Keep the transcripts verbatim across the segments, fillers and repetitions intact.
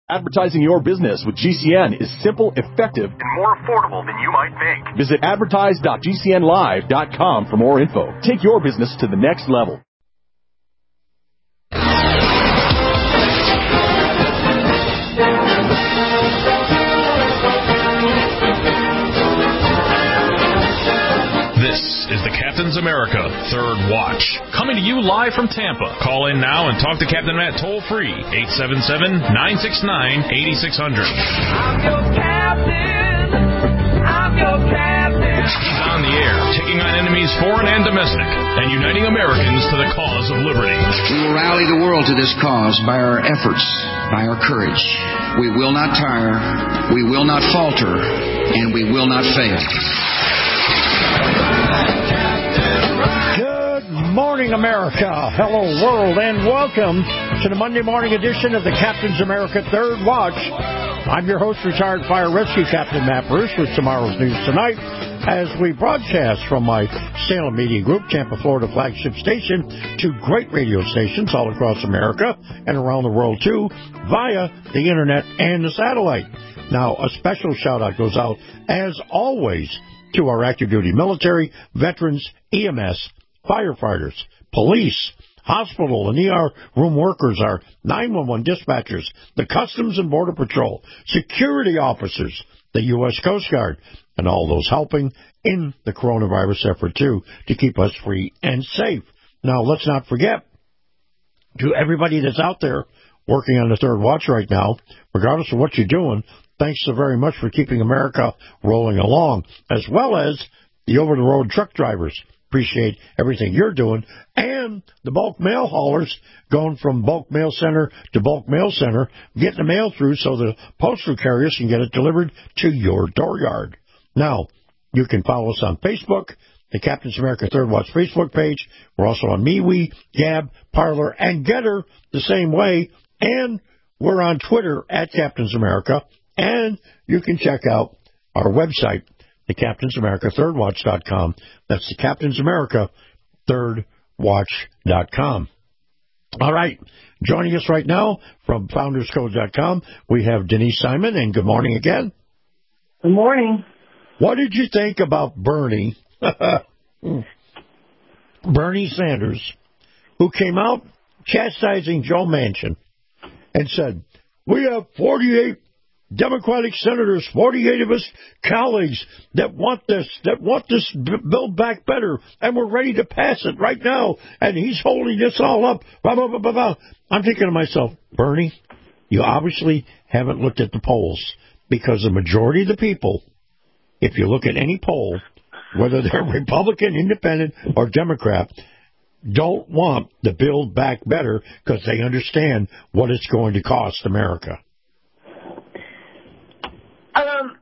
Advertising your business with G C N is simple, effective, and more affordable than you might think. Visit advertise dot g c n live dot com for more info. Take your business to the next level. This is the Captain's America Third Watch, coming to you live from Tampa. Call in now and talk to Captain Matt toll-free, eight seven seven, nine six nine, eight six zero zero. I'm your captain. I'm your captain. He's on the air, taking on enemies foreign and domestic, and uniting Americans to the cause of liberty. We will rally the world to this cause by our efforts, by our courage. We will not tire, we will not falter, and we will not fail. Good morning, America. Hello, world, and welcome to the Monday morning edition of the Captain's America Third Watch. I'm your host, retired fire rescue captain Matt Bruce, with tomorrow's news tonight, as we broadcast from my Salem Media Group, Tampa, Florida flagship station, to great radio stations all across America and around the world, too, via the internet and the satellite. Now, a special shout-out goes out, as always, to our active duty military, veterans, E M S, firefighters, police, hospital and E R room workers, our nine one one dispatchers, the Customs and Border Patrol, security officers, the U S Coast Guard, and all those helping in the coronavirus effort, too, to keep us free and safe. Now, let's not forget, to everybody that's out there working on the Third Watch right now, regardless of what you're doing, thanks so very much for keeping America rolling along, as well as the over-the-road truck drivers. Appreciate everything you're doing. And the bulk mail haulers going from bulk mail center to bulk mail center, getting the mail through so the postal carriers can get it delivered to your dooryard. Now, you can follow us on Facebook, the Captain's America Third Watch Facebook page. We're also on MeWe, Gab, Parler, and Getter the same way. And we're on Twitter at Captain's America. And you can check out our website, the Captain's America Third Watch dot com. That's the Captain's America Third Watch dot com. All right. Joining us right now from Founders Code dot com, we have Denise Simon, and good morning again. Good morning. What did you think about Bernie, Bernie Sanders, who came out chastising Joe Manchin and said, we have forty-eight Democratic senators, forty-eight of us colleagues that want this, that want this bill back better, and we're ready to pass it right now, and he's holding this all up. Blah, blah, blah, blah, blah. I'm thinking to myself, Bernie, you obviously haven't looked at the polls, because the majority of the people, if you look at any poll, whether they're Republican, Independent, or Democrat, don't want the bill back better because they understand what it's going to cost America. Um,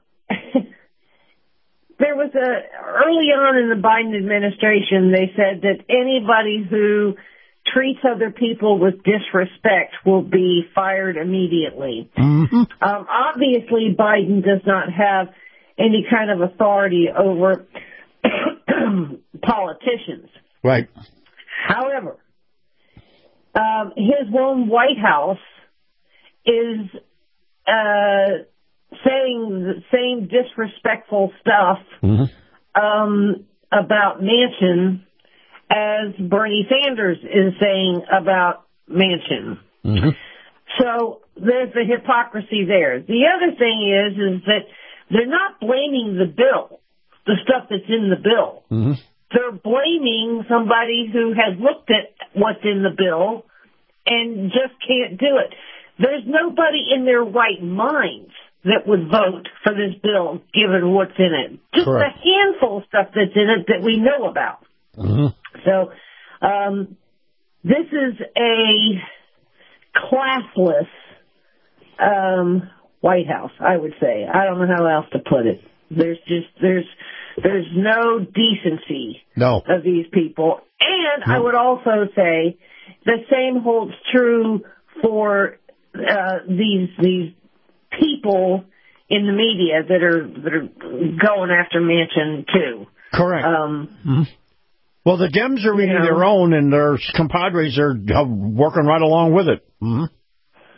there was a, early on in the Biden administration, they said that anybody who treats other people with disrespect will be fired immediately. Mm-hmm. Um, obviously, Biden does not have any kind of authority over politicians. Right. However, um, his own White House is uh, saying the same disrespectful stuff mm-hmm. um, about Manchin as Bernie Sanders is saying about Manchin. Mm-hmm. So there's the hypocrisy there. The other thing is, is that they're not blaming the bill, the stuff that's in the bill. Mm-hmm. They're blaming somebody who has looked at what's in the bill and just can't do it. There's nobody in their right minds that would vote for this bill, given what's in it. Just Correct. A handful of stuff that's in it that we know about. Mm-hmm. So um, this is a classless um, White House, I would say. I don't know how else to put it. There's just there's there's no decency no. of these people. And no. I would also say the same holds true for uh, these these people in the media that are that are going after Manchin too. Correct. Um, mm-hmm. Well, the Dems are reading you know, their own, and their compadres are working right along with it. Mm-hmm.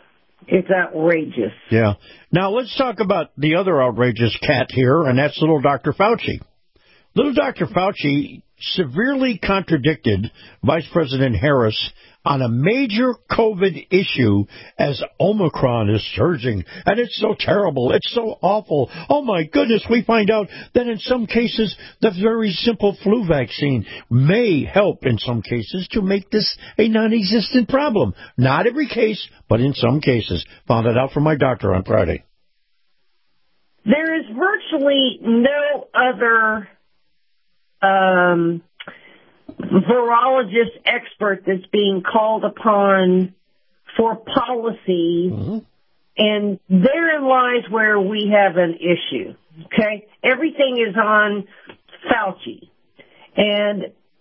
It's outrageous. Yeah. Now, let's talk about the other outrageous cat here, and that's little Doctor Fauci. Little Doctor Fauci severely contradicted Vice President Harris on a major COVID issue as Omicron is surging, and it's so terrible, it's so awful. Oh, my goodness, we find out that in some cases the very simple flu vaccine may help in some cases to make this a non-existent problem. Not every case, but in some cases. Found it out from my doctor on Friday. There is virtually no other um virologist expert that's being called upon for policy, mm-hmm. and therein lies where we have an issue, okay? Everything is on Fauci, and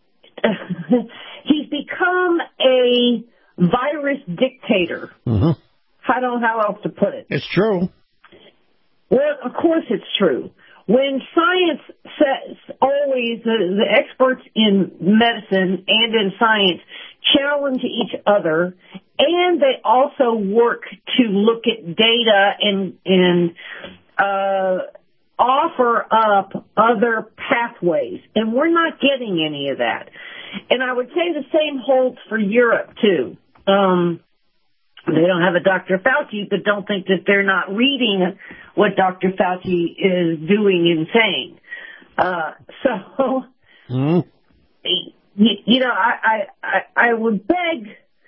he's become a virus dictator. Mm-hmm. I don't know how else to put it. It's true. Well, of course it's true. When science says always, the, the experts in medicine and in science challenge each other, and they also work to look at data and, and uh, offer up other pathways. And we're not getting any of that. And I would say the same holds for Europe, too. Um, They don't have a Doctor Fauci, but don't think that they're not reading what Doctor Fauci is doing and saying. Uh, so, mm-hmm. you, you know, I, I, I would beg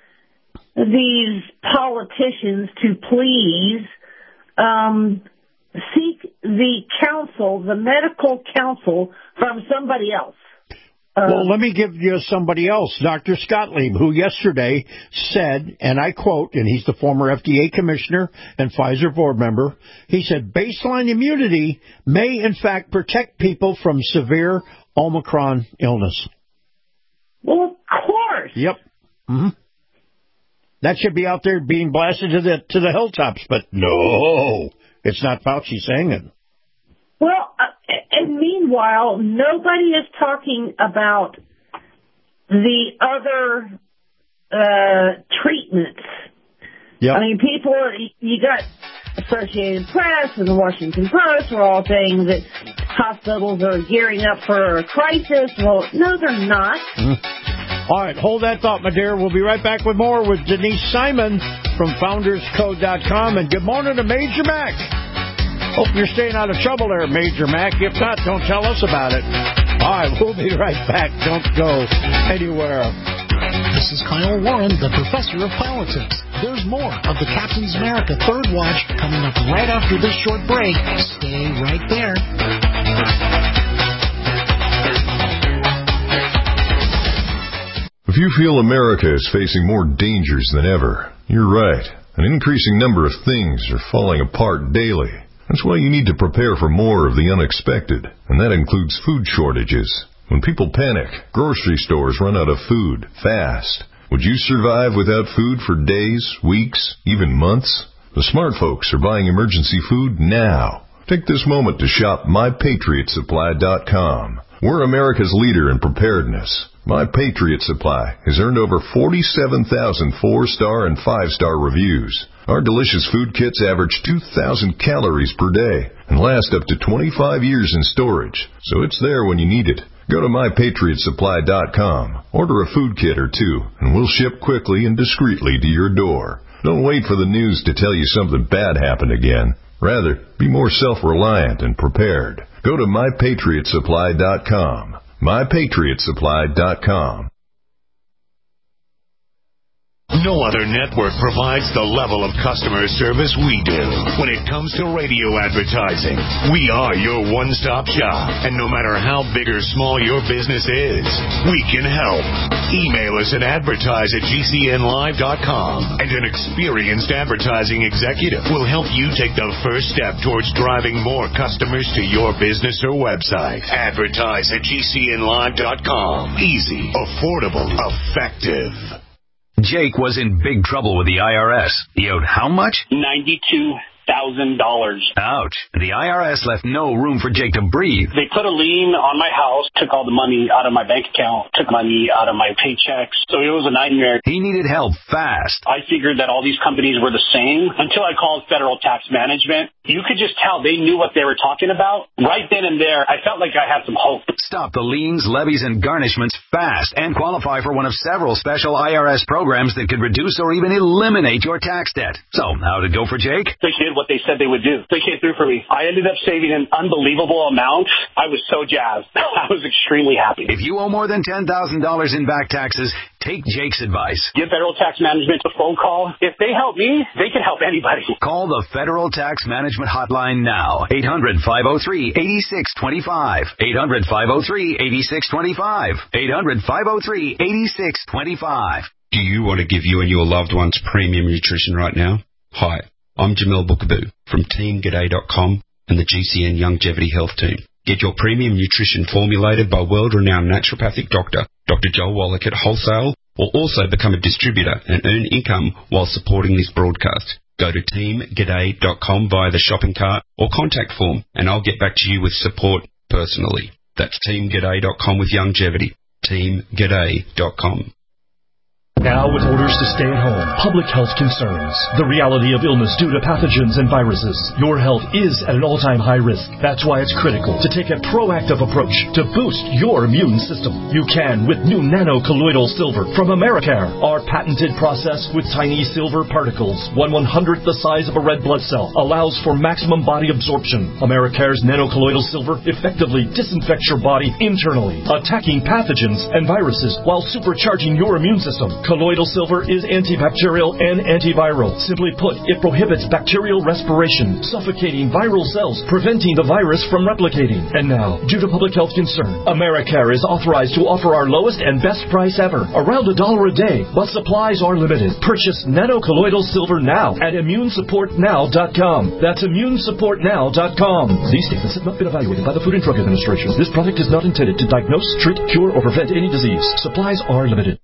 these politicians to please um, seek the counsel, the medical counsel, from somebody else. Well, let me give you somebody else, Doctor Gottlieb, who yesterday said, and I quote, and he's the former F D A commissioner and Pfizer board member, he said, baseline immunity may in fact protect people from severe Omicron illness. Well, of course. Yep. Mm-hmm. That should be out there being blasted to the to the hilltops, but no, it's not Fauci saying it. Well, uh, and meanwhile, nobody is talking about the other uh, treatments. Yep. I mean, people, you got Associated Press and the Washington Post are all saying that hospitals are gearing up for a crisis. Well, no, they're not. Mm-hmm. All right, hold that thought, my dear. We'll be right back with more with Denise Simon from founders code dot com. And good morning to Major Mac. Hope you're staying out of trouble there, Major Mac. If not, don't tell us about it. All right, we'll be right back. Don't go anywhere. This is Kyle Warren, the professor of politics. There's more of the Captain's America Third Watch coming up right after this short break. Stay right there. If you feel America is facing more dangers than ever, you're right. An increasing number of things are falling apart daily. That's why you need to prepare for more of the unexpected, and that includes food shortages. When people panic, grocery stores run out of food fast. Would you survive without food for days, weeks, even months? The smart folks are buying emergency food now. Take this moment to shop my patriot supply dot com. We're America's leader in preparedness. My Patriot Supply has earned over forty-seven thousand four-star and five-star reviews. Our delicious food kits average two thousand calories per day and last up to twenty-five years in storage, so it's there when you need it. Go to my patriot supply dot com, order a food kit or two, and we'll ship quickly and discreetly to your door. Don't wait for the news to tell you something bad happened again. Rather, be more self-reliant and prepared. Go to my patriot supply dot com. my patriot supply dot com. No other network provides the level of customer service we do. When it comes to radio advertising, we are your one-stop shop. And no matter how big or small your business is, we can help. Email us at advertise at G C N live dot com, and an experienced advertising executive will help you take the first step towards driving more customers to your business or website. Advertise at G C N live dot com. Easy, affordable, effective. Jake was in big trouble with the I R S. He owed how much? ninety-two thousand thousand dollars. Ouch. The I R S left no room for Jake to breathe. They put a lien on my house, took all the money out of my bank account, took money out of my paychecks. So it was a nightmare. He needed help fast. I figured that all these companies were the same until I called Federal Tax Management. You could just tell they knew what they were talking about. Right then and there, I felt like I had some hope. Stop the liens, levies, and garnishments fast and qualify for one of several special I R S programs that could reduce or even eliminate your tax debt. So, how did it go for Jake? They did what they said they would do. They came through for me. I ended up saving an unbelievable amount. I was so jazzed. I was extremely happy. If you owe more than ten thousand dollars in back taxes, take Jake's advice. Give Federal Tax Management a phone call. If they help me, they can help anybody. Call the Federal Tax Management Hotline now. eight hundred, five oh three, eight six two five. eight hundred, five oh three, eight six two five. eight hundred, five oh three, eight six two five. Do you want to give you and your loved ones premium nutrition right now? Hi, I'm Jamel Bookaboo from team g'day dot com and the G C N Longevity Health Team. Get your premium nutrition formulated by world-renowned naturopathic doctor, Doctor Joel Wallach at Wholesale, or also become a distributor and earn income while supporting this broadcast. Go to team g'day dot com via the shopping cart or contact form, and I'll get back to you with support personally. That's team g'day dot com with longevity. team g'day dot com. Now with orders to stay at home, public health concerns, the reality of illness due to pathogens and viruses, your health is at an all-time high risk. That's why it's critical to take a proactive approach to boost your immune system. You can with new nano-colloidal silver from Americare. Our patented process with tiny silver particles, one one-hundredth the size of a red blood cell, allows for maximum body absorption. Americare's nano-colloidal silver effectively disinfects your body internally, attacking pathogens and viruses while supercharging your immune system. Colloidal silver is antibacterial and antiviral. Simply put, it prohibits bacterial respiration, suffocating viral cells, preventing the virus from replicating. And now, due to public health concern, Americare is authorized to offer our lowest and best price ever, around a dollar a day, but supplies are limited. Purchase nano-colloidal silver now at immune support now dot com. That's immune support now dot com. These statements have not been evaluated by the Food and Drug Administration. This product is not intended to diagnose, treat, cure, or prevent any disease. Supplies are limited.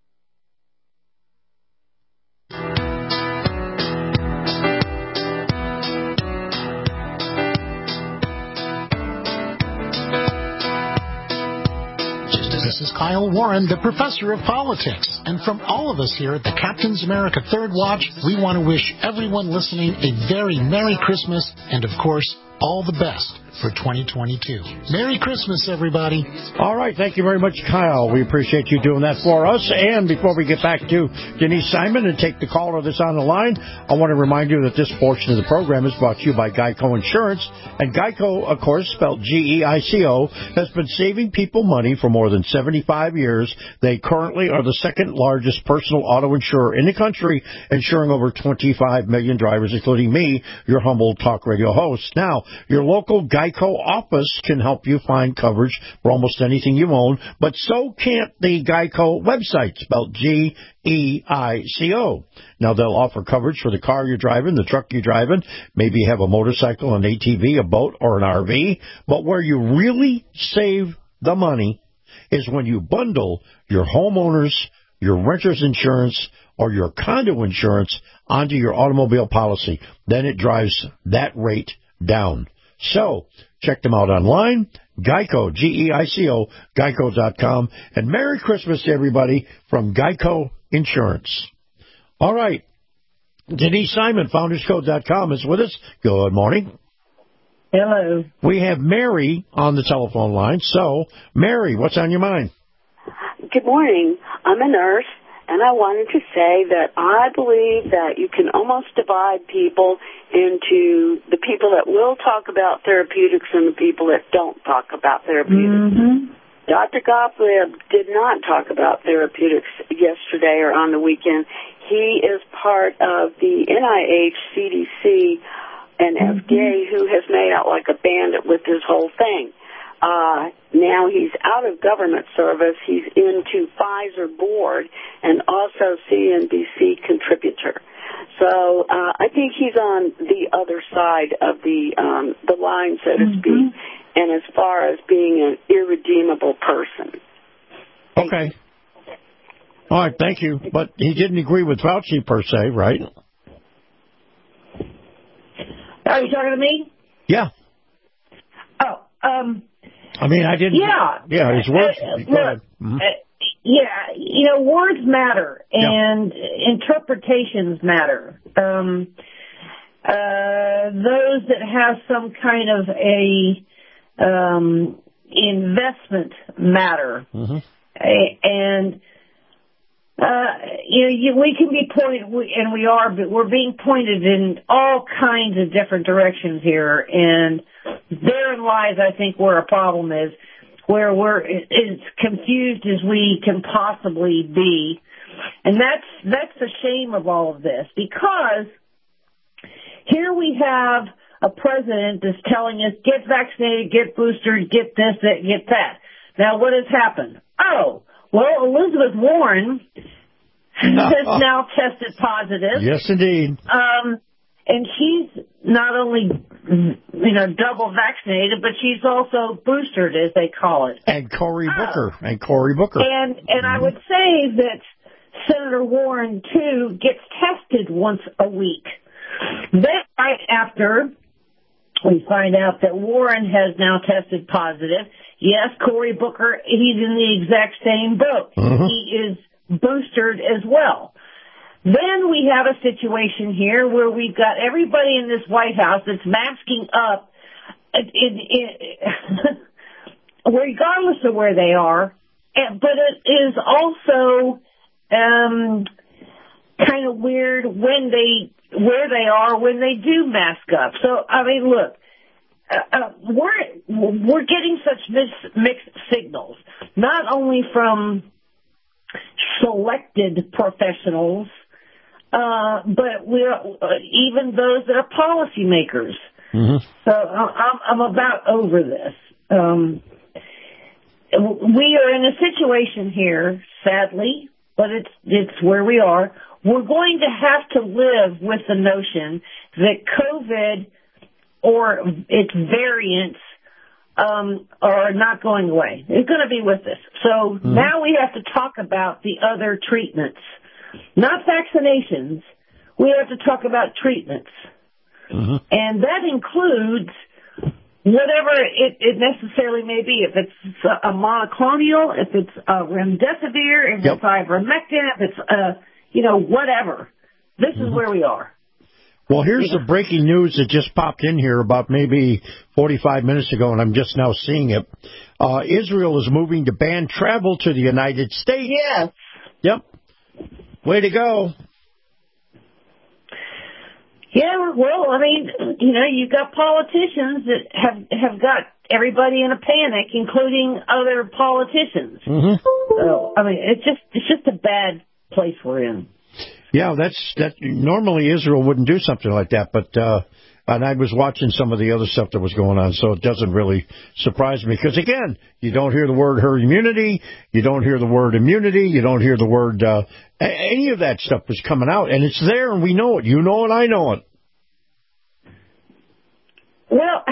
This is Kyle Warren, the professor of politics. And from all of us here at the Captain's America Third Watch, we want to wish everyone listening a very Merry Christmas and, of course, all the best for twenty twenty-two. Merry Christmas, everybody. All right. Thank you very much, Kyle. We appreciate you doing that for us. And before we get back to Denise Simon and take the caller that's on the line, I want to remind you that this portion of the program is brought to you by Geico Insurance. And Geico, of course, spelled G E I C O, has been saving people money for more than seventy-five years. They currently are the second largest personal auto insurer in the country, insuring over twenty-five million drivers, including me, your humble talk radio host. Now, your local Geico office can help you find coverage for almost anything you own, but so can't the Geico website, spelled G E I C O. Now, they'll offer coverage for the car you're driving, the truck you're driving, maybe you have a motorcycle, an A T V, a boat, or an R V, but where you really save the money is when you bundle your homeowners, your renter's insurance, or your condo insurance onto your automobile policy. Then it drives that rate down. So, check them out online, Geico, G E I C O, geico dot com. And Merry Christmas to everybody from Geico Insurance. All right. Denise Simon, founders code dot com, is with us. Good morning. Hello. We have Mary on the telephone line. So, Mary, what's on your mind? Good morning. I'm a nurse, and I wanted to say that I believe that you can almost divide people into the people that will talk about therapeutics and the people that don't talk about therapeutics. Mm-hmm. Doctor Gottlieb did not talk about therapeutics yesterday or on the weekend. He is part of the N I H, C D C, and mm-hmm. F D A, who has made out like a bandit with this whole thing. Uh, now he's out of government service. He's into Pfizer board and also C N B C contributor. So uh, I think he's on the other side of the um, the line, so to mm-hmm. speak, and as far as being an irredeemable person. Okay. All right, thank you. But he didn't agree with Fauci per se, right? Are you talking to me? Yeah. Oh, um... I mean, I didn't... Yeah. Yeah, his words... Uh, Go ahead. Mm-hmm. uh, yeah, you know, words matter, and yeah. interpretations matter. Um, uh, those that have some kind of a um, investment matter. Mm-hmm. A, and... Uh, you know, you, we can be pointed, we, and we are, but we're being pointed in all kinds of different directions here, and therein lies, I think, where a problem is, where we're as confused as we can possibly be, and that's that's the shame of all of this, because here we have a president that's telling us, get vaccinated, get boosted, get this, that, get that. Now, what has happened? Oh, well, Elizabeth Warren has now tested positive. Yes, indeed. Um, and she's not only, you know, double vaccinated, but she's also boosted, as they call it. And Cory Booker. Uh, and Cory Booker. And and mm-hmm. I would say that Senator Warren, too, gets tested once a week. Then, right after, we find out that Warren has now tested positive. Yes, Cory Booker, he's in the exact same boat. Mm-hmm. He is boosted as well. Then we have a situation here where we've got everybody in this White House that's masking up, in, in, regardless of where they are, but it is also um, kind of weird when they, where they are when they do mask up. So, I mean, look. Uh, uh, we're we're getting such mixed, mixed signals, not only from selected professionals, uh, but we're uh, even those that are policymakers. Mm-hmm. So I'm, I'm about over this. Um, we are in a situation here, sadly, but it's it's where we are. We're going to have to live with the notion that COVID or its variants um, are not going away. It's going to be with us. So mm-hmm. now we have to talk about the other treatments. Not vaccinations. We have to talk about treatments. Mm-hmm. And that includes whatever it, it necessarily may be. If it's a monoclonal, if it's a remdesivir, if yep. it's ivermectin, if it's, uh, you know, whatever. This mm-hmm. is where we are. Well, here's the breaking news that just popped in here about maybe forty-five minutes ago, and I'm just now seeing it. Uh, Israel is moving to ban travel to the United States. Yes. Yep. Way to go. Yeah, well, I mean, you know, you've got politicians that have have got everybody in a panic, including other politicians. Mm-hmm. So, I mean, it's just it's just a bad place we're in. Yeah, that's that. Normally Israel wouldn't do something like that, but uh, and I was watching some of the other stuff that was going on, so it doesn't really surprise me. Because again, you don't hear the word herd immunity, you don't hear the word immunity, you don't hear the word uh, any of that stuff was coming out, and it's there, and we know it. You know it, I know it. Well,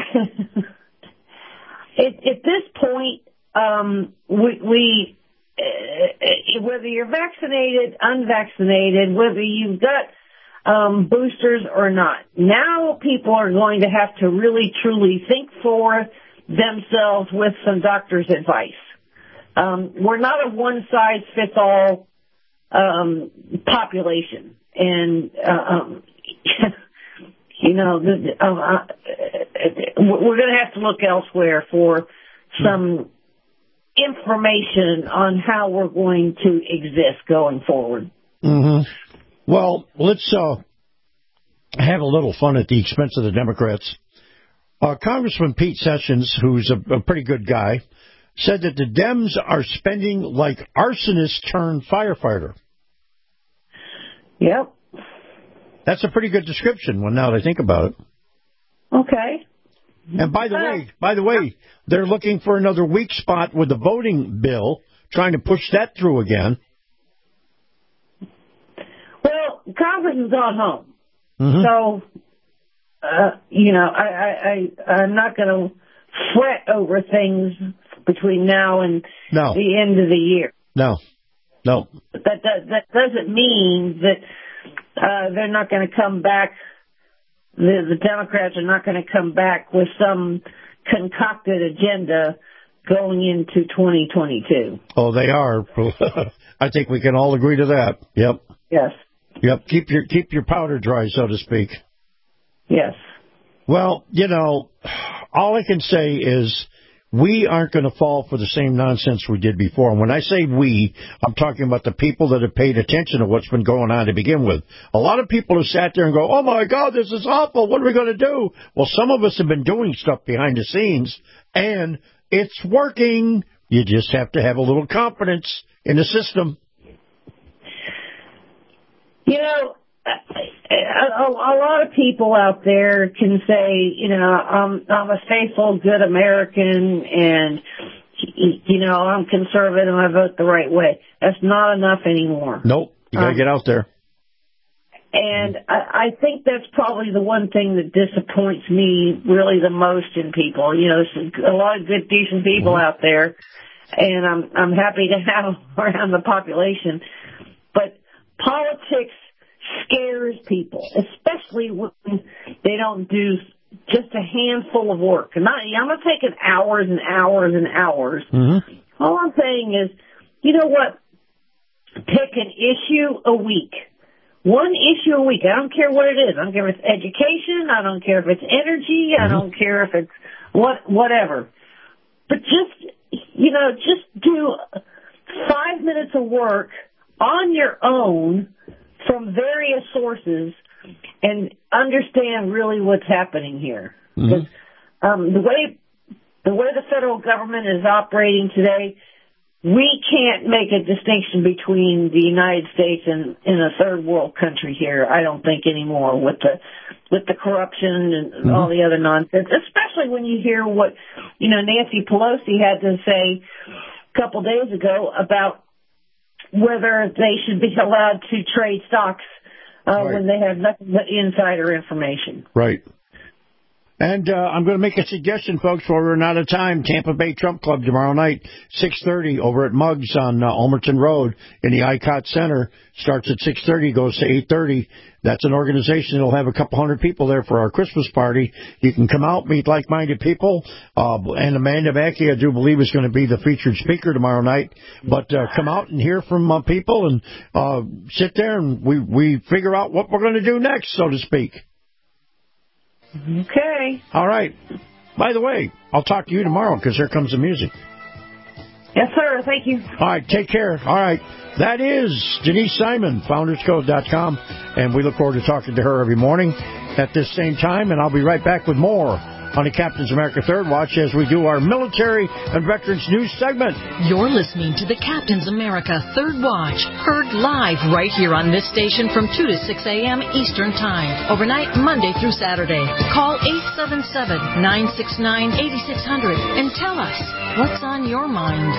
at, at this point, um, we. we Uh, whether you're vaccinated, unvaccinated, whether you've got um, boosters or not, now people are going to have to really, truly think for themselves with some doctor's advice. Um, we're not a one-size-fits-all um, population. And, uh, um, you know, uh, uh, we're going to have to look elsewhere for some information on how we're going to exist going forward. Mm-hmm. Well, let's uh, have a little fun at the expense of the Democrats. Uh, Congressman Pete Sessions, who's a, a pretty good guy, said that the Dems are spending like arsonist turned firefighter. Yep. That's a pretty good description when now that I think about it. Okay. And by the way, by the way, they're looking for another weak spot with the voting bill, trying to push that through again. Well, Congress has gone home. Mm-hmm. So, uh, you know, I, I, I, I'm not going to fret over things between now and no. the end of the year. No, no. But that, that, that doesn't mean that uh, they're not going to come back the, the Democrats are not going to come back with some concocted agenda going into twenty twenty-two. Oh, they are. I think we can all agree to that. Yep. Yes. Yep. Keep your keep your powder dry, so to speak. Yes. Well, you know, all I can say is we aren't going to fall for the same nonsense we did before. And when I say we, I'm talking about the people that have paid attention to what's been going on to begin with. A lot of people have sat there and go, oh, my God, this is awful. What are we going to do? Well, some of us have been doing stuff behind the scenes, and it's working. You just have to have a little confidence in the system. You know, a, a, a lot of people out there can say, you know, I'm, I'm a faithful, good American, and, you know, I'm conservative and I vote the right way. That's not enough anymore. Nope. You got to um, get out there. And I, I think that's probably the one thing that disappoints me really the most in people. You know, there's a lot of good, decent people mm-hmm. out there, and I'm I'm happy to have around the population. But politics scares people, especially when they don't do just a handful of work. And I, I'm not taking hours and hours and hours. Mm-hmm. All I'm saying is, you know what? Pick an issue a week. One issue a week. I don't care what it is. I don't care if it's education. I don't care if it's energy. I don't care if it's what whatever. But just, you know, just do five minutes of work on your own from various sources and understand really what's happening here. Because mm-hmm. um, the way the way the federal government is operating today, we can't make a distinction between the United States and, and a third world country here, I don't think anymore, with the with the corruption and mm-hmm. all the other nonsense, especially when you hear what, you know, Nancy Pelosi had to say a couple days ago about whether they should be allowed to trade stocks uh, right. when they have nothing but insider information. Right. And uh, I'm going to make a suggestion, folks, while we're out of time. Tampa Bay Trump Club tomorrow night, six thirty, over at Muggs on uh, Ulmerton Road in the I C O T Center. Starts at six thirty, goes to eight thirty. That's an organization that will have a couple hundred people there for our Christmas party. You can come out, meet like-minded people. Uh, and Amanda Mackey, I do believe, is going to be the featured speaker tomorrow night. But uh, come out and hear from uh, people and uh, sit there and we, we figure out what we're going to do next, so to speak. Okay. All right. By the way, I'll talk to you tomorrow because here comes the music. Yes, sir. Thank you. All right. Take care. All right. That is Denise Simon, founders code dot com, and we look forward to talking to her every morning at this same time, and I'll be right back with more on the Captain's America Third Watch as we do our military and veterans news segment. You're listening to the Captain's America Third Watch, heard live right here on this station from two to six a.m. Eastern Time, overnight Monday through Saturday. Call eight seven seven, nine six nine, eight six zero zero and tell us what's on your mind.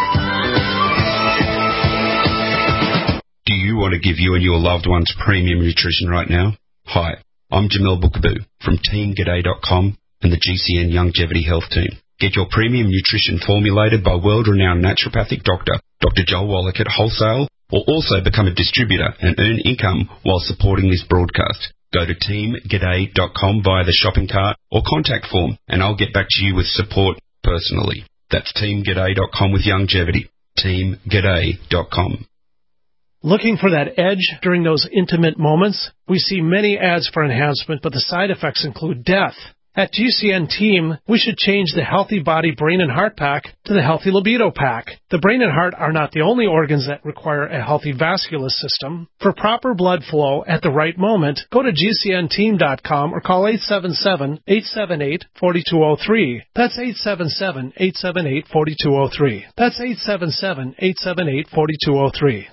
Do you want to give you and your loved ones premium nutrition right now? Hi, I'm Jamel Bookaboo from team g'day dot com and the G C N Longevity Health Team. Get your premium nutrition formulated by world-renowned naturopathic doctor, Doctor Joel Wallach at wholesale, or also become a distributor and earn income while supporting this broadcast. Go to team g'day dot com via the shopping cart or contact form, and I'll get back to you with support personally. That's team g'day dot com with longevity. team g'day dot com. Looking for that edge during those intimate moments? We see many ads for enhancement, but the side effects include death. At G C N Team, we should change the Healthy Body Brain and Heart Pack to the Healthy Libido Pack. The brain and heart are not the only organs that require a healthy vascular system. For proper blood flow at the right moment, go to G C N team dot com or call eight seven seven, eight seven eight, four two zero three. That's eight seven seven, eight seven eight, four two zero three. That's eight seven seven, eight seven eight, four two zero three.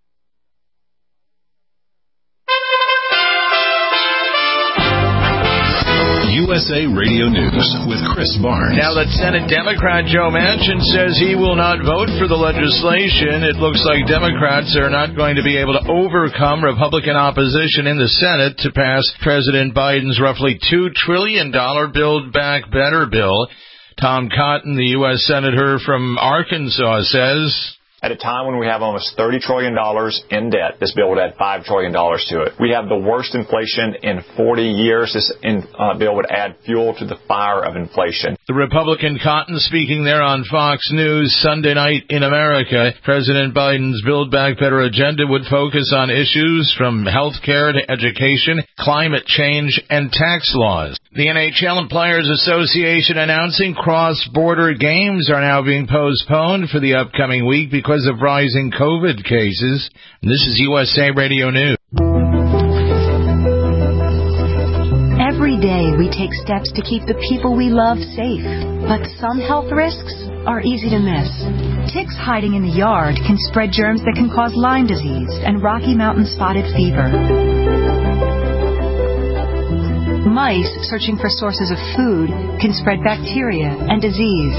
U S A Radio News with Chris Barnes. Now that Senate Democrat Joe Manchin says he will not vote for the legislation, it looks like Democrats are not going to be able to overcome Republican opposition in the Senate to pass President Biden's roughly two trillion dollars Build Back Better bill. Tom Cotton, the U S Senator from Arkansas, says At a time when we have almost thirty trillion dollars in debt, this bill would add five trillion dollars to it. We have the worst inflation in forty years. This in, uh, bill would add fuel to the fire of inflation. The Republican Cotton speaking there on Fox News Sunday night in America. President Biden's Build Back Better agenda would focus on issues from health care to education, climate change, and tax laws. The N H L and Players Association announcing cross-border games are now being postponed for the upcoming week because of rising COVID cases. This is U S A Radio News. Every day we take steps to keep the people we love safe, but some health risks are easy to miss. Ticks hiding in the yard can spread germs that can cause Lyme disease and Rocky Mountain spotted fever. Mice searching for sources of food can spread bacteria and disease.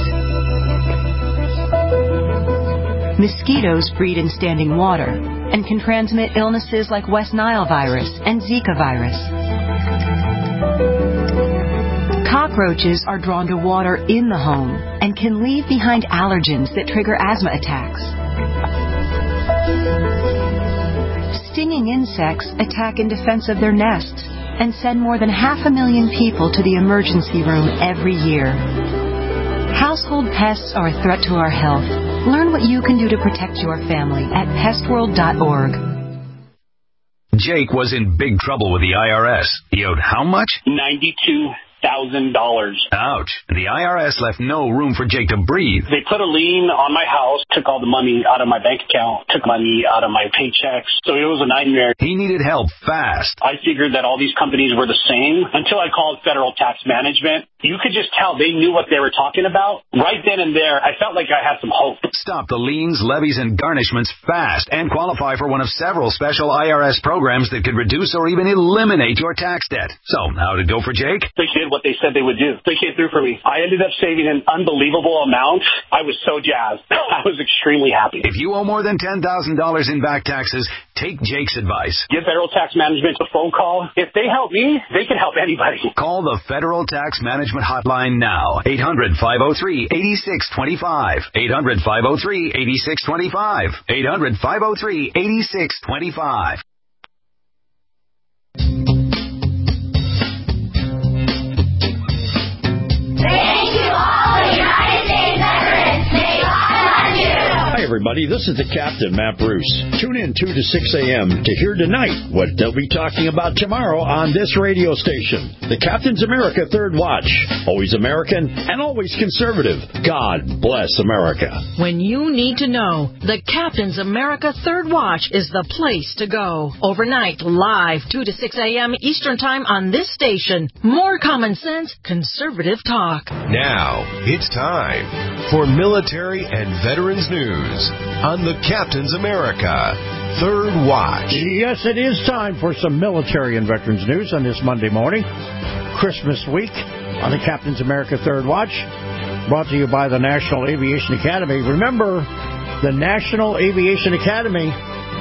Mosquitoes breed in standing water and can transmit illnesses like West Nile virus and Zika virus. Cockroaches are drawn to water in the home and can leave behind allergens that trigger asthma attacks. Stinging insects attack in defense of their nests and send more than half a million people to the emergency room every year. Household pests are a threat to our health. Learn what you can do to protect your family at pest world dot org. Jake was in big trouble with the I R S. He owed how much? ninety-two thousand dollars. Ouch. The I R S left no room for Jake to breathe. They put a lien on my house, took all the money out of my bank account, took money out of my paychecks. So it was a nightmare. He needed help fast. I figured that all these companies were the same until I called Federal Tax Management. You could just tell they knew what they were talking about. Right then and there, I felt like I had some hope. Stop the liens, levies, and garnishments fast and qualify for one of several special I R S programs that could reduce or even eliminate your tax debt. So, how did it go for Jake? They did what they said they would do. They came through for me. I ended up saving an unbelievable amount. I was so jazzed. I was extremely happy. If you owe more than ten thousand dollars in back taxes, take Jake's advice. Give Federal Tax Management a phone call. If they help me, they can help anybody. Call the Federal Tax Management Hotline now. eight hundred, five oh three, eight six two five. eight hundred, five oh three, eight six two five. eight hundred, five oh three, eight six two five. Thank you all, United States veterans. May God bless you. Hi, everybody. This is the Captain, Matt Bruce. Tune in two to six a.m. to hear tonight what they'll be talking about tomorrow on this radio station. The Captain's America Third Watch. Always American and always conservative. God bless America. When you need to know, the Captain's America Third Watch is the place to go. Overnight, live, two to six a.m. Eastern Time on this station. More common sense, conservative talk. Now, it's time for military and veterans news on the Captain's America Third Watch. Yes, it is time for some military and veterans news on this Monday morning, Christmas week, on the Captain's America Third Watch, brought to you by the National Aviation Academy. Remember, the National Aviation Academy,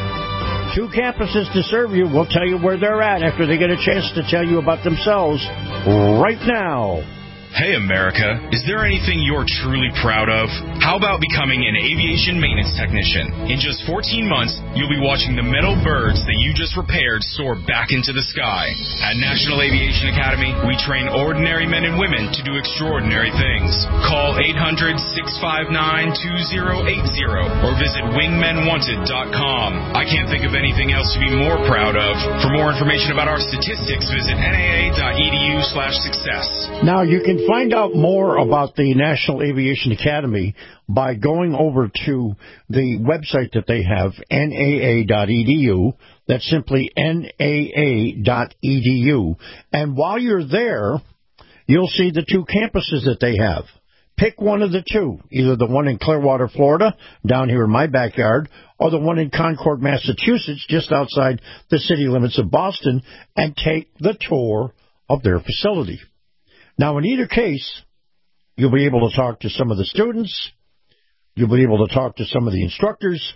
two campuses to serve you. We'll tell you where they're at after they get a chance to tell you about themselves right now. Hey, America, is there anything you're truly proud of? How about becoming an aviation maintenance technician? In just fourteen months, you'll be watching the metal birds that you just repaired soar back into the sky. At National Aviation Academy, we train ordinary men and women to do extraordinary things. Call eight hundred, six five nine, two oh eight oh or visit wingmen wanted dot com. I can't think of anything else to be more proud of. For more information about our statistics, visit N A A dot E D U slash success. Now, you can find out more about the National Aviation Academy by going over to the website that they have, N A A dot E D U. That's simply N A A dot E D U. And while you're there, you'll see the two campuses that they have. Pick one of the two, either the one in Clearwater, Florida, down here in my backyard, or the one in Concord, Massachusetts, just outside the city limits of Boston, and take the tour of their facility. Now, in either case, you'll be able to talk to some of the students, you'll be able to talk to some of the instructors,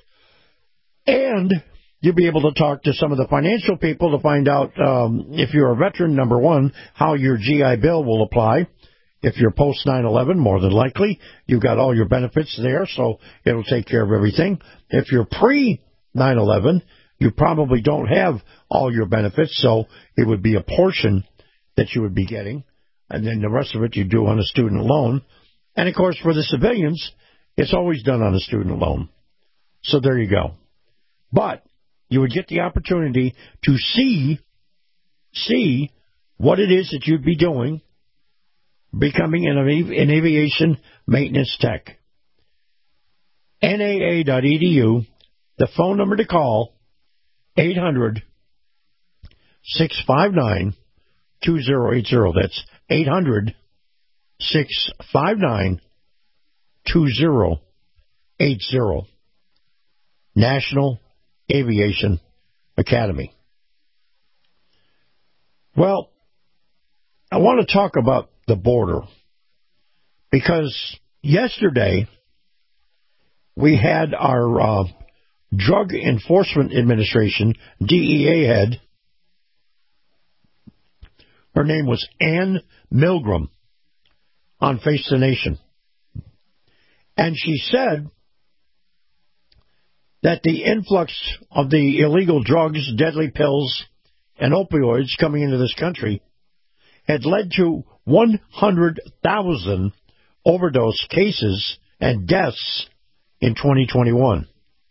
and you'll be able to talk to some of the financial people to find out, um, if you're a veteran, number one, how your G I Bill will apply, If you're post nine eleven, more than likely, you've got all your benefits there, so it'll take care of everything. If you're pre nine eleven, you probably don't have all your benefits, so it would be a portion that you would be getting, and then the rest of it you do on a student loan. And, of course, for the civilians, it's always done on a student loan. So there you go. But you would get the opportunity to see, see what it is that you'd be doing, becoming an, an aviation maintenance tech. N A A dot E D U, the phone number to call, eight hundred, six five nine, two zero eight zero. That's eight hundred, six five nine, two zero eight zero. National Aviation Academy. Well, I want to talk about the border because yesterday we had our uh, Drug Enforcement Administration, D E A head. Her name was Ann Milgram on Face the Nation. And she said that the influx of the illegal drugs, deadly pills, and opioids coming into this country had led to one hundred thousand overdose cases and deaths in twenty twenty-one.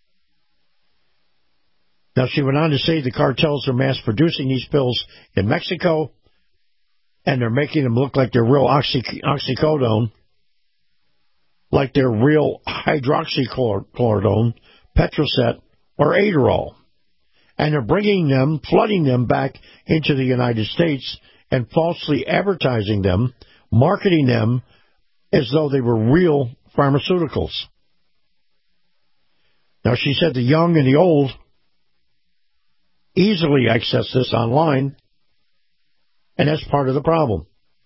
Now, she went on to say the cartels are mass producing these pills in Mexico, and they're making them look like they're real oxy, oxycodone, like they're real hydroxychloroquine, Petrocet, or Adderall. And they're bringing them, flooding them back into the United States and falsely advertising them, marketing them as though they were real pharmaceuticals. Now, she said the young and the old easily access this online, and that's part of the problem.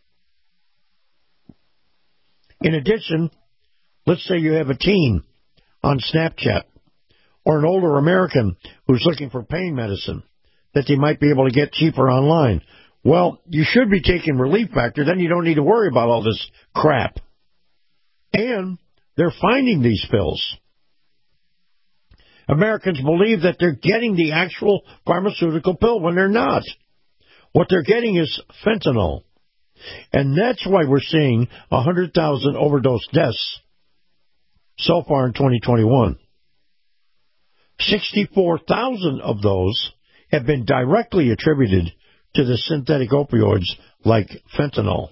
In addition, let's say you have a teen on Snapchat or an older American who's looking for pain medicine that they might be able to get cheaper online. Well, you should be taking Relief Factor, then you don't need to worry about all this crap. And they're finding these pills. Americans believe that they're getting the actual pharmaceutical pill when they're not. What they're getting is fentanyl. And that's why we're seeing one hundred thousand overdose deaths so far in twenty twenty-one. sixty-four thousand of those have been directly attributed to the synthetic opioids like fentanyl.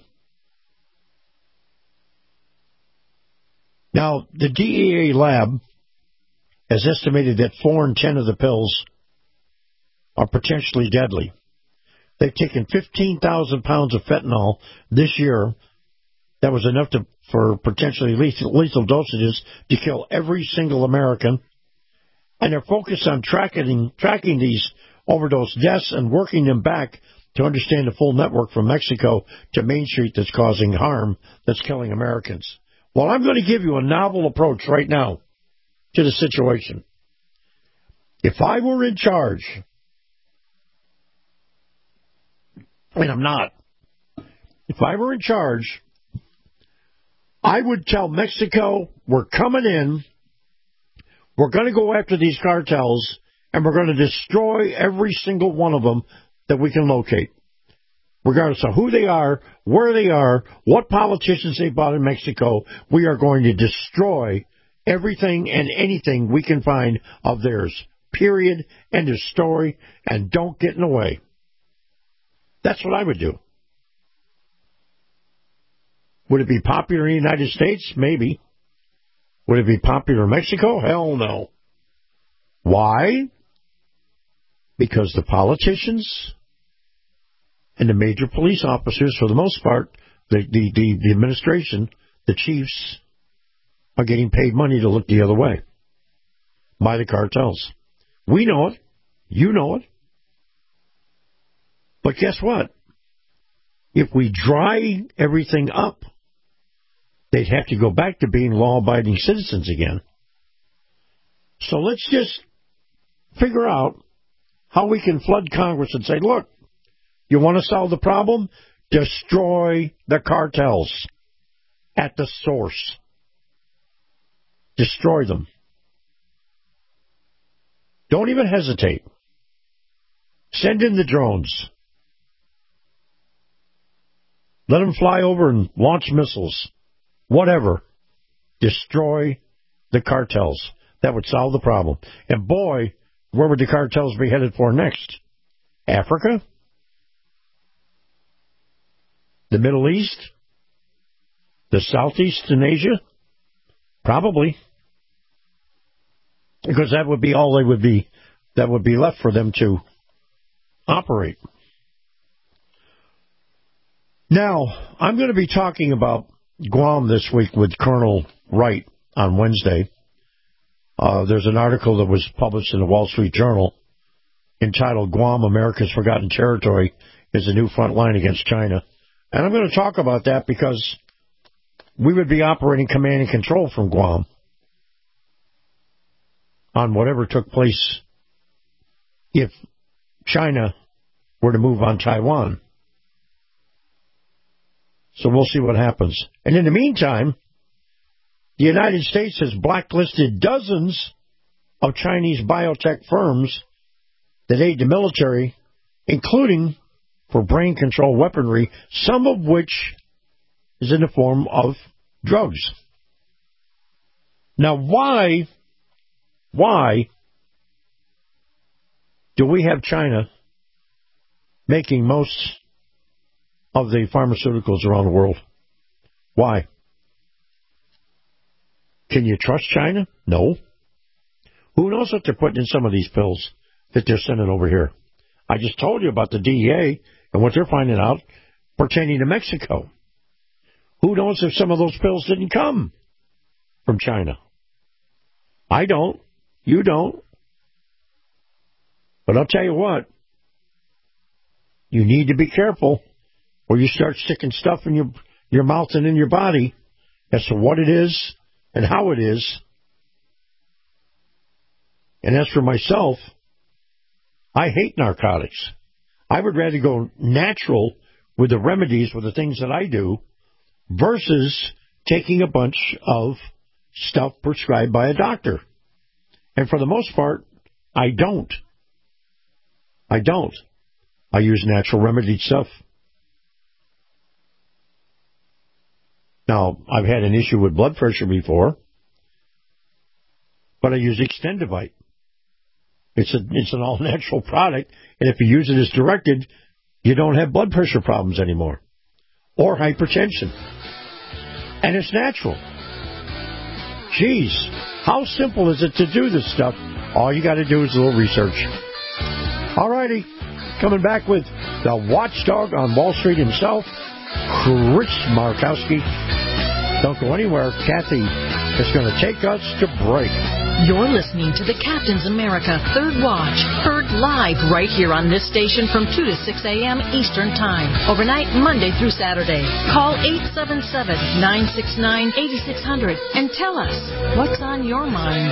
Now, the D E A lab has estimated that four in ten of the pills are potentially deadly. They've taken fifteen thousand pounds of fentanyl this year. That was enough to, for potentially lethal, lethal dosages to kill every single American. And they're focused on tracking, tracking these overdose deaths and working them back to understand the full network from Mexico to Main Street that's causing harm, that's killing Americans. Well, I'm going to give you a novel approach right now to the situation. If I were in charge, and I'm not, if I were in charge, I would tell Mexico, we're coming in, we're going to go after these cartels, and we're going to destroy every single one of them that we can locate. Regardless of who they are, where they are, what politicians they bought in Mexico, we are going to destroy everything and anything we can find of theirs. Period. End of story. And don't get in the way. That's what I would do. Would it be popular in the United States? Maybe. Would it be popular in Mexico? Hell no. Why? Because the politicians and the major police officers, for the most part, the, the, the, the administration, the chiefs, are getting paid money to look the other way by the cartels. We know it. You know it. But guess what? If we dry everything up, they'd have to go back to being law-abiding citizens again. So let's just figure out how we can flood Congress and say, look, you want to solve the problem? Destroy the cartels. at the source. Destroy them. Don't even hesitate. Send in the drones. Let them fly over and launch missiles. Whatever. Destroy the cartels. That would solve the problem. And boy, where would the cartels be headed for next? Africa? The Middle East? The Southeast in Asia? Probably. Because that would be all they would be, that would be left for them to operate. Now, I'm going to be talking about Guam this week with Colonel Wright on Wednesday. Uh, there's an article that was published in the Wall Street Journal entitled Guam, America's Forgotten Territory, is the New Front Line Against China. And I'm going to talk about that because we would be operating command and control from Guam on whatever took place if China were to move on Taiwan. So we'll see what happens. And in the meantime, the United States has blacklisted dozens of Chinese biotech firms that aid the military, including for brain control weaponry, some of which is in the form of drugs. Now, why, why do we have China making most of the pharmaceuticals around the world? Why? Can you trust China? No. Who knows what they're putting in some of these pills that they're sending over here? I just told you about the D E A and what they're finding out pertaining to Mexico. Who knows if some of those pills didn't come from China? I don't. You don't. But I'll tell you what. You need to be careful or you start sticking stuff in your, your mouth and in your body as to what it is and how it is. And as for myself, I hate narcotics. I would rather go natural with the remedies, with the things that I do, versus taking a bunch of stuff prescribed by a doctor. And for the most part, I don't. I don't. I use natural remedied stuff. Now, I've had an issue with blood pressure before, but I use Extendivite. It's a, it's an all-natural product, and if you use it as directed, you don't have blood pressure problems anymore, or hypertension. And it's natural. Geez, how simple is it to do this stuff? All you got to do is a little research. All righty, coming back with the watchdog on Wall Street himself, Chris Markowski. Don't go anywhere. Kathy is going to take us to break. You're listening to the Captain's America Third Watch, heard live right here on this station from two to six a.m. Eastern Time, overnight Monday through Saturday. Call eight seven seven, nine six nine, eight six zero zero and tell us what's on your mind.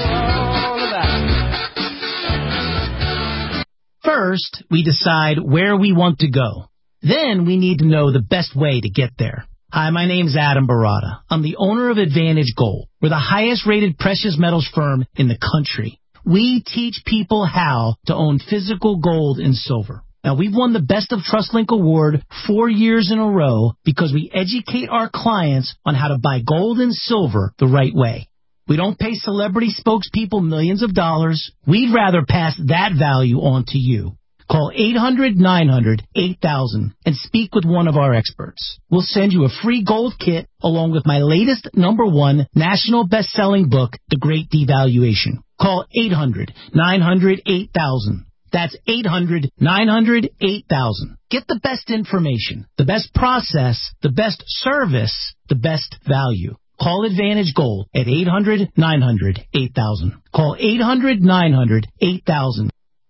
First, we decide where we want to go. Then we need to know the best way to get there. Hi, my name's Adam Barata. I'm the owner of Advantage Gold. We're the highest-rated precious metals firm in the country. We teach people how to own physical gold and silver. Now, we've won the Best of TrustLink Award four years in a row because we educate our clients on how to buy gold and silver the right way. We don't pay celebrity spokespeople millions of dollars. We'd rather pass that value on to you. Call eight hundred, nine hundred, eight thousand and speak with one of our experts. We'll send you a free gold kit along with my latest number one national best-selling book, The Great Devaluation. Call eight hundred, nine hundred, eight thousand. That's eight hundred, nine hundred, eight thousand. Get the best information, the best process, the best service, the best value. Call Advantage Gold at eight hundred, nine hundred, eight thousand. Call eight hundred, nine hundred, eight thousand.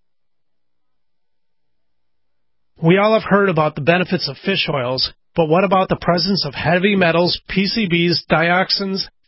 We all have heard about the benefits of fish oils, but what about the presence of heavy metals, P C Bs, dioxins,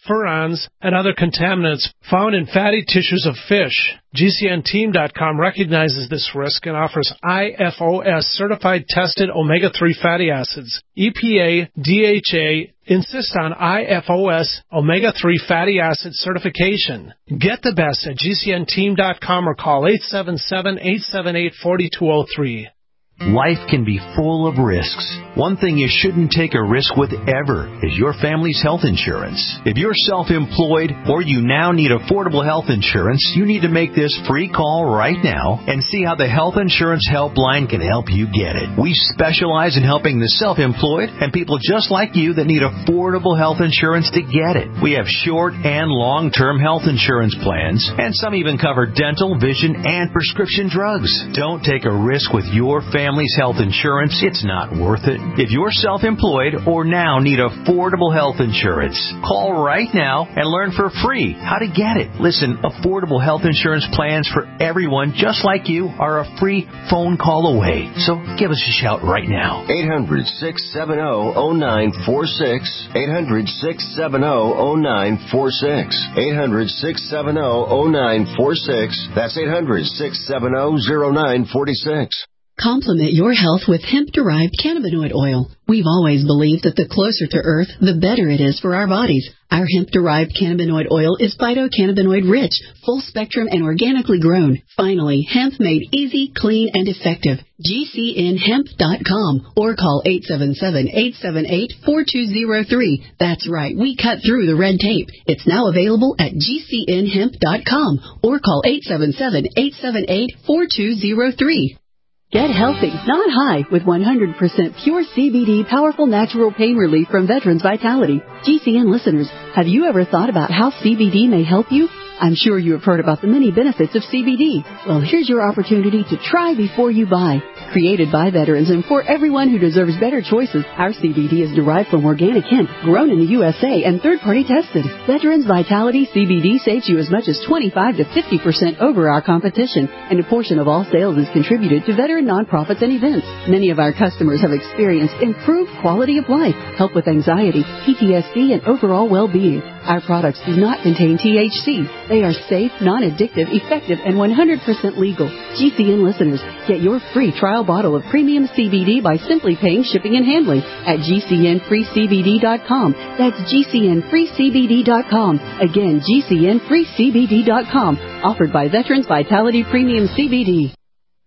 furans, and other contaminants found in fatty tissues of fish. G C N team dot com recognizes this risk and offers I F O S certified tested omega three fatty acids. E P A, D H A insist on I F O S omega three fatty acid certification. Get the best at G C N team dot com or call eight seven seven, eight seven eight, four two zero three. Life can be full of risks. One thing you shouldn't take a risk with ever is your family's health insurance. If you're self-employed or you now need affordable health insurance, you need to make this free call right now and see how the Health Insurance Helpline can help you get it. We specialize in helping the self-employed and people just like you that need affordable health insurance to get it. We have short and long-term health insurance plans, and some even cover dental, vision, and prescription drugs. Don't take a risk with your family. Family's health insurance, it's not worth it. If you're self-employed or now need affordable health insurance, call right now and learn for free how to get it. Listen, affordable health insurance plans for everyone just like you are a free phone call away. So give us a shout right now. eight hundred, six seven zero, zero nine four six. eight hundred, six seven zero, zero nine four six. eight hundred, six seven zero, zero nine four six. That's eight hundred, six seven zero, zero nine four six. Complement your health with hemp-derived cannabinoid oil. We've always believed that the closer to Earth, the better it is for our bodies. Our hemp-derived cannabinoid oil is phytocannabinoid-rich, full-spectrum, and organically grown. Finally, hemp made easy, clean, and effective. G C N hemp dot com or call eight seven seven, eight seven eight, four two zero three. That's right, we cut through the red tape. It's now available at G C N hemp dot com or call eight seven seven, eight seven eight, four two zero three. Get healthy, not high, with one hundred percent pure C B D powerful natural pain relief from Veterans Vitality. G C N listeners, have you ever thought about how C B D may help you? I'm sure you have heard about the many benefits of C B D. Well, here's your opportunity to try before you buy. Created by veterans and for everyone who deserves better choices, our C B D is derived from organic hemp, grown in the U S A and third-party tested. Veterans Vitality C B D saves you as much as twenty-five to fifty percent over our competition, and a portion of all sales is contributed to veteran nonprofits and events. Many of our customers have experienced improved quality of life, help with anxiety, P T S D, and overall well-being. Our products do not contain T H C. They are safe, non-addictive, effective, and one hundred percent legal. G C N listeners, get your free trial bottle of premium C B D by simply paying shipping and handling at G C N free C B D dot com. That's G C N free C B D dot com. Again, G C N free C B D dot com. Offered by Veterans Vitality Premium C B D.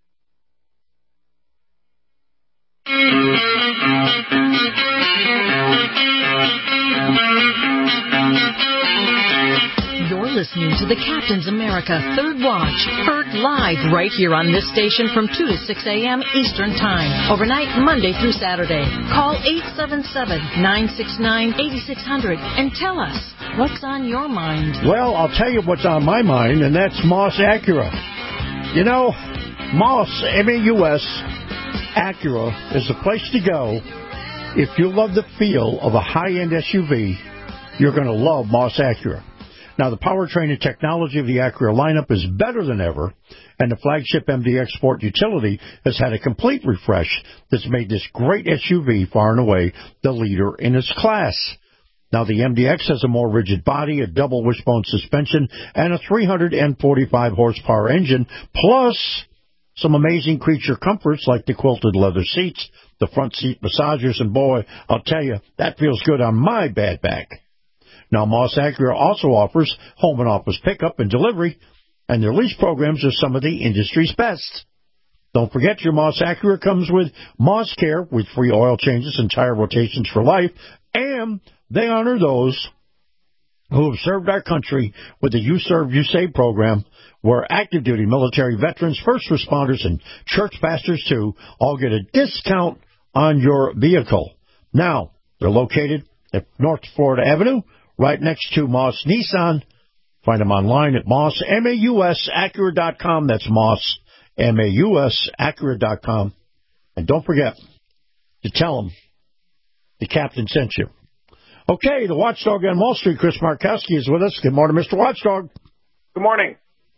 You're listening to the Captain's America Third Watch, heard live right here on this station from two to six a.m. Eastern Time, overnight Monday through Saturday. Call eight seven seven, nine six nine, eight six zero zero and tell us what's on your mind. Well, I'll tell you what's on my mind, and that's Moss Acura. You know, Moss, M A U S, Acura is the place to go. If you love the feel of a high-end S U V, you're going to love Moss Acura. Now, the powertrain and technology of the Acura lineup is better than ever, and the flagship M D X Sport Utility has had a complete refresh that's made this great S U V far and away the leader in its class. Now, the M D X has a more rigid body, a double wishbone suspension, and a three hundred forty-five horsepower engine, plus some amazing creature comforts like the quilted leather seats, the front seat massagers, and boy, I'll tell you, that feels good on my bad back. Now, Moss Acura also offers home and office pickup and delivery, and their lease programs are some of the industry's best. Don't forget, your Moss Acura comes with Moss Care with free oil changes and tire rotations for life, and they honor those who have served our country with the You Serve, You Save program, where active duty military veterans, first responders, and church pastors, too, all get a discount on your vehicle. Now, they're located at North Florida Avenue, right next to Moss Nissan. Find them online at Moss, M A U S, Acura dot com. That's Moss, M A U S, Acura dot com. And don't forget to tell them the captain sent you. Okay, the watchdog on Wall Street, Chris Markowski, is with us. Good morning, Mister Watchdog. Good morning.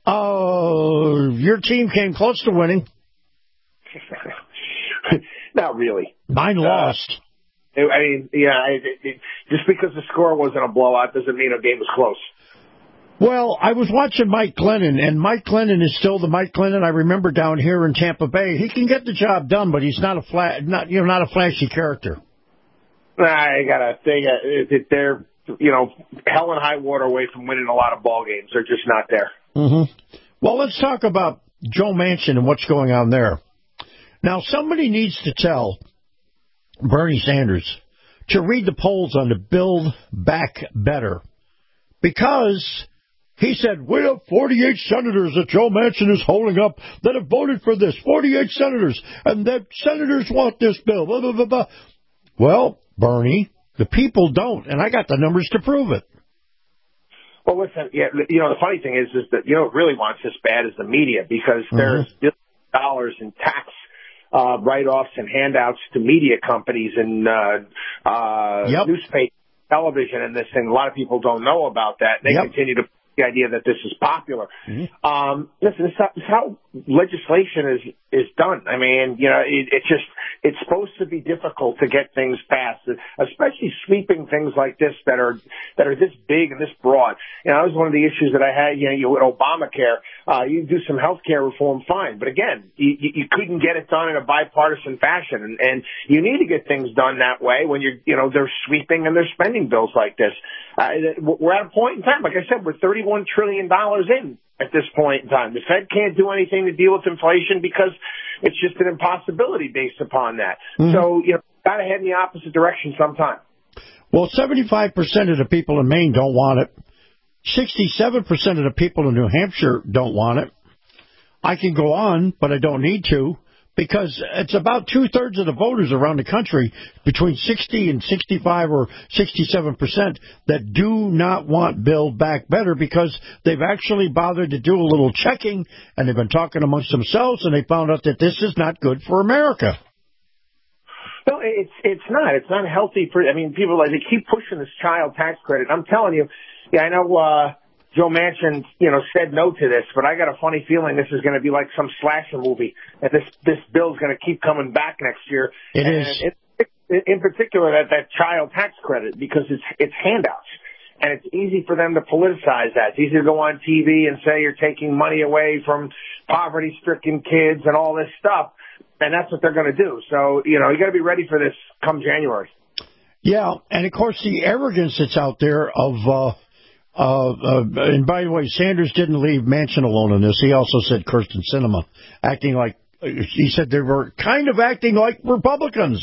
Uh, your team came close to winning. Not really. Mine uh, lost. I mean, yeah, it, it, just because the score wasn't a blowout doesn't mean a game was close. Well, I was watching Mike Glennon, and Mike Glennon is still the Mike Glennon I remember down here in Tampa Bay. He can get the job done, but he's not a fla- not you know not a flashy character. I gotta say, uh, they're you know hell and high water away from winning a lot of ball games. They're just not there. Mm-hmm. Well, let's talk about Joe Manchin and what's going on there. Now, somebody needs to tell Bernie Sanders to read the polls on the Build Back Better, because he said, we have forty-eight senators that Joe Manchin is holding up that have voted for this, forty-eight senators, and that senators want this bill, blah, blah, blah, blah. Well, Bernie, the people don't, and I got the numbers to prove it. Well, listen, yeah, you know, the funny thing is, is that, you know, what really wants this bad is the media, because mm-hmm. there's billions of dollars in tax uh, write-offs and handouts to media companies and uh, uh, yep. newspaper, television, and this thing. A lot of people don't know about that. They yep. continue to the idea that this is popular. Mm-hmm. Um, listen, this is, how, this is how legislation is is done. I mean, you know, it, it's just it's supposed to be difficult to get things passed, especially sweeping things like this that are that are this big and this broad. You know, that was one of the issues that I had. You know, you, with Obamacare, uh, you do some health care reform, fine, but again, you, you couldn't get it done in a bipartisan fashion, and, and you need to get things done that way when you're, you know, they're sweeping and they're spending bills like this. Uh, we're at a point in time, like I said, we're thirty-one trillion dollars in at this point in time. The Fed can't do anything to deal with inflation because it's just an impossibility based upon that. Mm-hmm. So, you know, got to head in the opposite direction sometime. Well, seventy-five percent of the people in Maine don't want it. sixty-seven percent of the people in New Hampshire don't want it. I can go on, but I don't need to, because it's about two-thirds of the voters around the country, between sixty and sixty-five or sixty-seven percent, that do not want Build Back Better, because they've actually bothered to do a little checking, and they've been talking amongst themselves, and they found out that this is not good for America. No, it's it's not. It's not healthy for, I mean, people, like, they keep pushing this child tax credit. I'm telling you, yeah, I know, uh, Joe Manchin, you know, said no to this, but I got a funny feeling this is going to be like some slasher movie, and this this bill's going to keep coming back next year. It and is. In, in particular, that, that child tax credit, because it's it's handouts, and it's easy for them to politicize that. It's easy to go on T V and say you're taking money away from poverty-stricken kids and all this stuff, and that's what they're going to do. So, you know, you got to be ready for this come January. Yeah, and of course the arrogance that's out there of. Uh, Uh, uh, and by the way, Sanders didn't leave Manchin alone in this. He also said Kyrsten Sinema acting like, he said they were kind of acting like Republicans.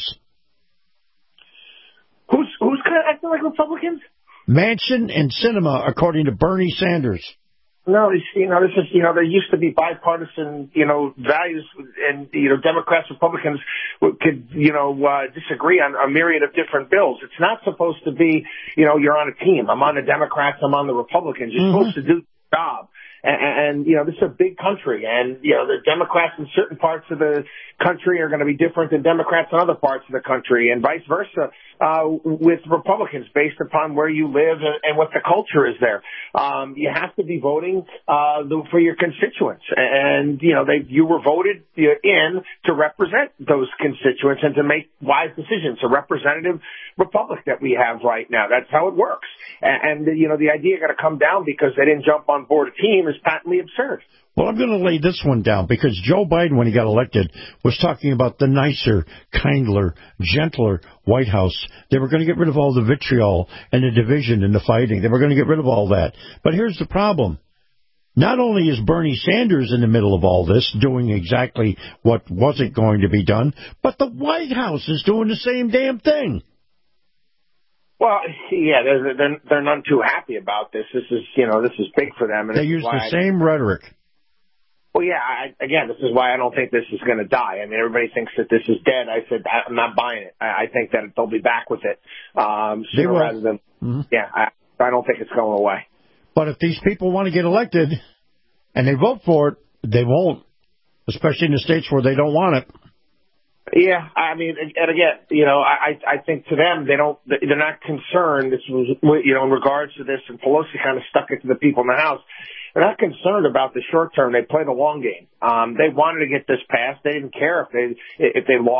Who's who's kind of acting like Republicans? Manchin and Sinema, according to Bernie Sanders. No, you know, this is, you know, there used to be bipartisan, you know, values, and, you know, Democrats, Republicans could, you know, uh, disagree on a myriad of different bills. It's not supposed to be, you know, you're on a team. I'm on the Democrats, I'm on the Republicans. You're mm-hmm. supposed to do the job. And, and, you know, this is a big country, and, you know, the Democrats in certain parts of the country are going to be different than Democrats in other parts of the country, and vice versa, uh, with Republicans based upon where you live and, and what the culture is there. Um, you have to be voting, uh, for your constituents. And, you know, they, you were voted in to represent those constituents and to make wise decisions. A representative republic that we have right now. That's how it works. And, and you know, the idea got to come down because they didn't jump on board a team is patently absurd. Well, I'm going to lay this one down, because Joe Biden, when he got elected, was talking about the nicer, kindler, gentler White House. They were going to get rid of all the vitriol and the division and the fighting. They were going to get rid of all that. But here's the problem. Not only is Bernie Sanders in the middle of all this, doing exactly what wasn't going to be done, but the White House is doing the same damn thing. Well, yeah, they're, they're, they're none too happy about this. This is, you know, this is big for them. And they use the same rhetoric. Well, yeah, I, again, this is why I don't think this is going to die. I mean, everybody thinks that this is dead. I said, I'm not buying it. I, I think that they'll be back with it um, sooner rather than, mm-hmm. yeah, I, I don't think it's going away. But if these people want to get elected and they vote for it, they won't, especially in the states where they don't want it. Yeah, I mean, and again, you know, I, I think to them, they don't, they're not concerned. This was, you know, in regards to this, and Pelosi kind of stuck it to the people in the House. They're not concerned about the short term. They play the long game. Um, they wanted to get this passed. They didn't care if they if they lost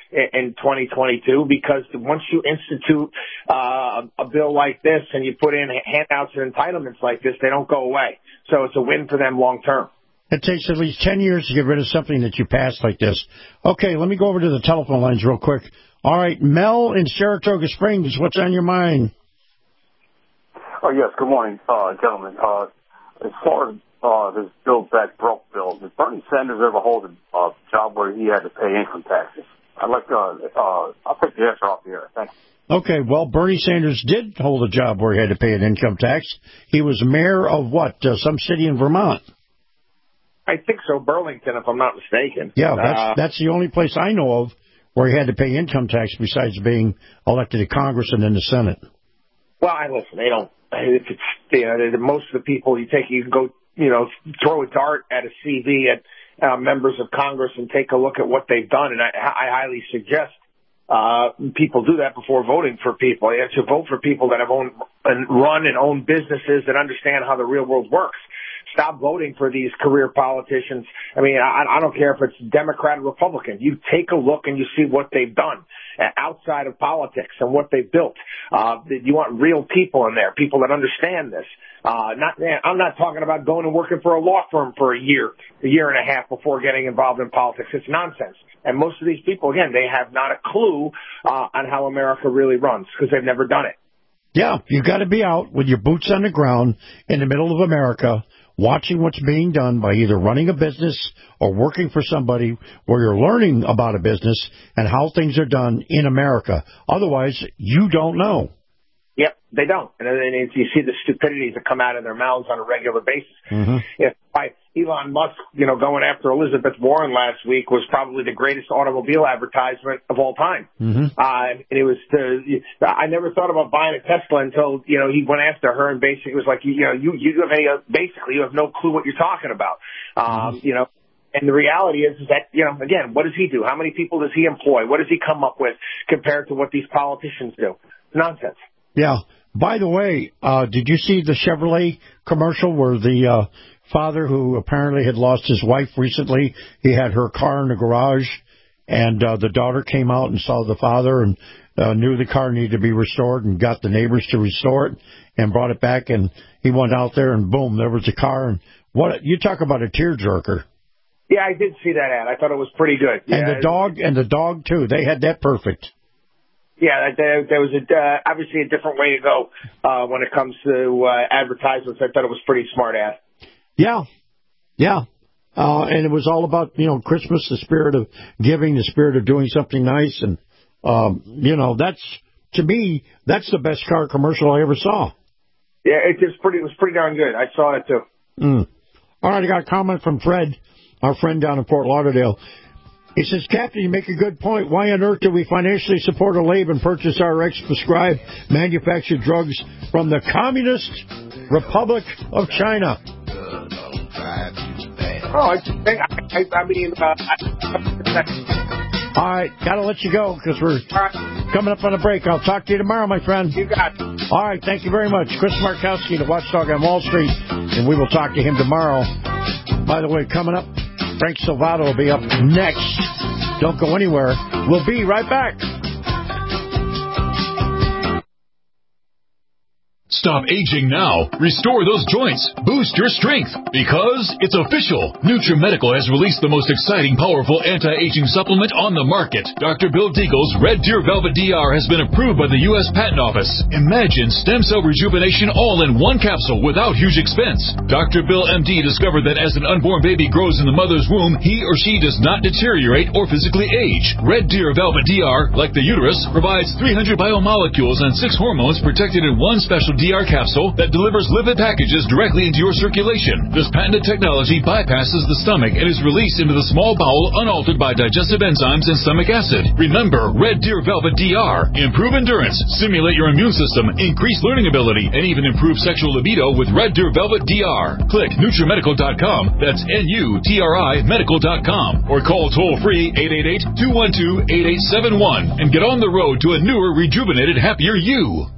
in twenty twenty-two, because once you institute uh, a bill like this and you put in handouts and entitlements like this, they don't go away. So it's a win for them long term. It takes at least ten years to get rid of something that you passed like this. Okay, let me go over to the telephone lines real quick. All right, Mel in Saratoga Springs, what's on your mind? Oh, yes, good morning, uh, gentlemen. Uh, as far as uh, this Build Back Broke bill, did Bernie Sanders ever hold a uh, job where he had to pay income taxes? I'd like to, uh, I'll take the answer off the air. Thanks. Okay, well, Bernie Sanders did hold a job where he had to pay an income tax. He was mayor of what, uh, some city in Vermont? I think so, Burlington, if I'm not mistaken. Yeah, that's, uh, that's the only place I know of where he had to pay income tax besides being elected to Congress and then the Senate. Well, I listen, they don't, if it's, you know, most of the people you take, you can go, you know, throw a dart at a C V at uh, members of Congress and take a look at what they've done. And I, I highly suggest uh, people do that before voting for people. You have to vote for people that have owned and run and own businesses that understand how the real world works. Stop voting for these career politicians. I mean, I, I don't care if it's Democrat or Republican. You take a look and you see what they've done outside of politics and what they've built. Uh, you want real people in there, people that understand this. Uh, not, I'm not talking about going and working for a law firm for a year, a year and a half before getting involved in politics. It's nonsense. And most of these people, again, they have not a clue uh, on how America really runs because they've never done it. Yeah, you got to be out with your boots on the ground in the middle of America, watching what's being done by either running a business or working for somebody where you're learning about a business and how things are done in America. Otherwise, you don't know. Yep, they don't. And then you see the stupidities that come out of their mouths on a regular basis. Mm-hmm. If by Elon Musk, you know, going after Elizabeth Warren last week was probably the greatest automobile advertisement of all time. Mm-hmm. Uh, and it was, the, I never thought about buying a Tesla until, you know, he went after her and basically was like, you know, you, you have any, basically you have no clue what you're talking about. Um, mm-hmm. You know, and the reality is, is that, you know, again, what does he do? How many people does he employ? What does he come up with compared to what these politicians do? Nonsense. Yeah. By the way, uh, did you see the Chevrolet commercial where the uh, father who apparently had lost his wife recently, he had her car in the garage, and uh, the daughter came out and saw the father and uh, knew the car needed to be restored and got the neighbors to restore it and brought it back, and he went out there and boom, there was the car. And what you talk about a tearjerker. Yeah, I did see that ad. I thought it was pretty good. And yeah, the dog, and the dog too. They had that perfect. Yeah, there, there was a, uh, obviously a different way to go uh, when it comes to uh, advertisements. I thought it was pretty smart ad. Yeah, yeah. Uh, and it was all about, you know, Christmas, the spirit of giving, the spirit of doing something nice. And, um, you know, that's, to me, that's the best car commercial I ever saw. Yeah, it was pretty, it was pretty darn good. I saw it, too. Mm. All right, I got a comment from Fred, our friend down in Fort Lauderdale. He says, Captain, you make a good point. Why on earth do we financially support a lab and purchase our ex-prescribed manufactured drugs from the Communist Republic of China? Oh, I think, I, I mean, uh, I, all right, got to let you go because we're right. coming up on a break. I'll talk to you tomorrow, my friend. You got it. All right, thank you very much. Chris Markowski, the Watchdog on Wall Street, and we will talk to him tomorrow. By the way, coming up, Frank Salvato will be up next. Don't go anywhere. We'll be right back. Stop aging now. Restore those joints. Boost your strength. Because it's official. NutriMedical has released the most exciting, powerful anti-aging supplement on the market. Doctor Bill Deagle's Red Deer Velvet D R has been approved by the U S Patent Office. Imagine stem cell rejuvenation all in one capsule without huge expense. Doctor Bill M D discovered that as an unborn baby grows in the mother's womb, he or she does not deteriorate or physically age. Red Deer Velvet D R, like the uterus, provides three hundred biomolecules and six hormones protected in one special D R capsule that delivers lipid packages directly into your circulation. This patented technology bypasses the stomach and is released into the small bowel unaltered by digestive enzymes and stomach acid. Remember, Red Deer Velvet D R. Improve endurance, stimulate your immune system, increase learning ability, and even improve sexual libido with Red Deer Velvet D R. Click NutriMedical dot com. That's N U T R I medical dot com. Or call toll-free eight eight eight, two one two, eight eight seven one and get on the road to a newer, rejuvenated, happier you.